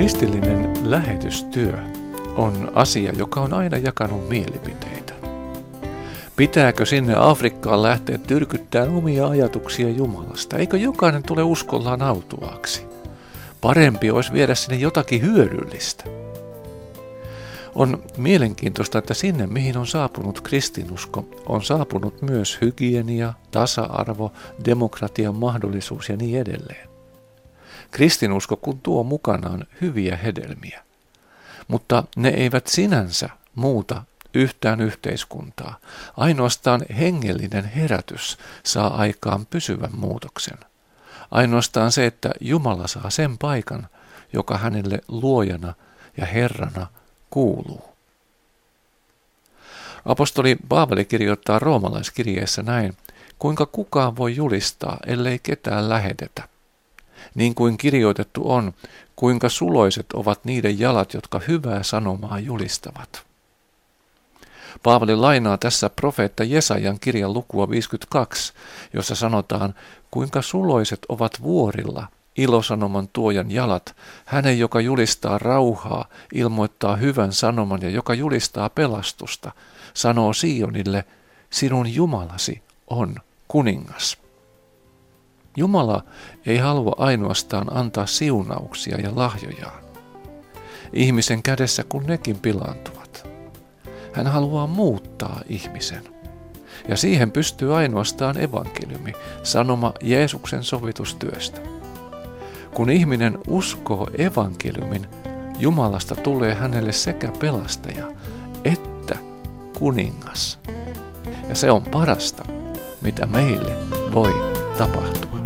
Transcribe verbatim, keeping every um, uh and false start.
Kristillinen lähetystyö on asia, joka on aina jakanut mielipiteitä. Pitääkö sinne Afrikkaan lähteä tyrkyttämään omia ajatuksia Jumalasta? Eikö jokainen tule uskollaan autuaaksi? Parempi olisi viedä sinne jotakin hyödyllistä. On mielenkiintoista, että sinne, mihin on saapunut kristinusko, on saapunut myös hygienia, tasa-arvo, demokratian mahdollisuus ja niin edelleen. Kristinusko kun tuo mukanaan hyviä hedelmiä, mutta ne eivät sinänsä muuta yhtään yhteiskuntaa. Ainoastaan hengellinen herätys saa aikaan pysyvän muutoksen. Ainoastaan se, että Jumala saa sen paikan, joka hänelle luojana ja Herrana kuuluu. Apostoli Paavali kirjoittaa roomalaiskirjeessä näin, kuinka kukaan voi julistaa, ellei ketään lähetetä. Niin kuin kirjoitettu on, kuinka suloiset ovat niiden jalat, jotka hyvää sanomaa julistavat. Paavali lainaa tässä profeetta Jesajan kirjan lukua viisikymmentäkaksi, jossa sanotaan, kuinka suloiset ovat vuorilla ilosanoman tuojan jalat, hänen, joka julistaa rauhaa, ilmoittaa hyvän sanoman ja joka julistaa pelastusta, sanoo Sionille, sinun Jumalasi on kuningas. Jumala ei halua ainoastaan antaa siunauksia ja lahjojaan ihmisen kädessä, kun nekin pilaantuvat. Hän haluaa muuttaa ihmisen. Ja siihen pystyy ainoastaan evankeliumi, sanoma Jeesuksen sovitustyöstä. Kun ihminen uskoo evankeliumin, Jumalasta tulee hänelle sekä pelastaja että kuningas. Ja se on parasta, mitä meille voi tapahtua.